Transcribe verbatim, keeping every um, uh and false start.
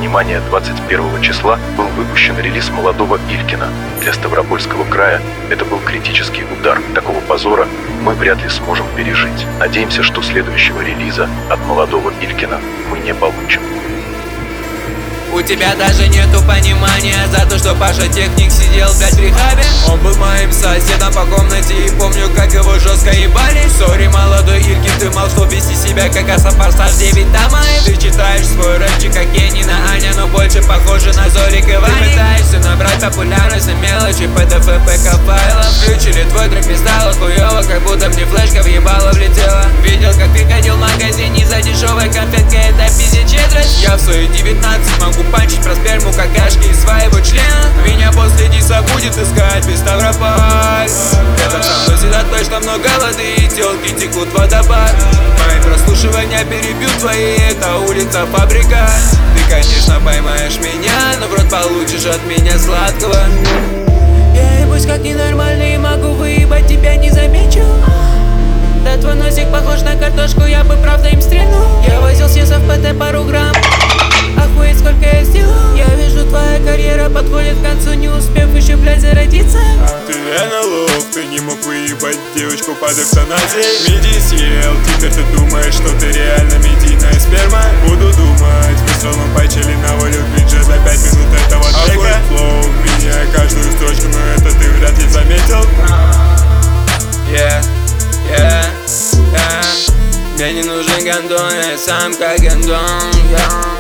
понимания, двадцать первого числа был выпущен релиз молодого Илькина. Для Ставропольского края это был критический удар. Такого позора мы вряд ли сможем пережить. Надеемся, что следующего релиза от молодого Илькина мы не получим. У тебя даже нету понимания за то, что Паша Техник сидел, блядь, в рехабе. Он был моим соседом по комнате и помню, как его жестко ебали. Сори, молодой Илькин, ты мал что вести себя, как Асафарстаж девять Тамаев. Ты читаешь свой рэпчик, как Кенина Аня, но больше похоже на Зорик и Ваня. Ты пытаешься набрать популярность на мелочи, пэ дэ эф, пэ ка файлов. Включили твой трек, мне стало хуёво, как будто мне флешка в ебало влетела. Видел, как ты ходил в магазине за дешевой конфеткой, это пиздец четверть. Я в свои девятнадцать могу панчить про сперму, какашки из своего члена. Меня после диса будет искать весь Ставрополь. Рядом со мной сидят точно много воды, и телки текут водопад. Мои прослушивания перебьют твои, это улица, фабрика. Ты, конечно, поймаешь меня, но в рот получишь от меня сладкого. Я ебусь как ненормальный, могу выебать, тебя не замечу. Да твой носик похож на картошку, я бы правда им стрельнул. Я возил съездов пэ тэ пару грамм. Охуеть, сколько я сделал. Я вижу, твоя карьера подходит к концу, не успев еще, блядь, зародиться. Ты реально лох, ты не мог выебать девочку под эвтаназией. Миди съел, теперь ты думаешь, что ты реально медийная сперма. Буду думать, выстрел мы пайчили на волю бриджа за пять минут этого трека. Охуеть флоу, меняя каждую строчку, но это ты вряд ли заметил. Yeah, yeah, yeah. Мне не нужен гондон, я сам как гондон, yeah.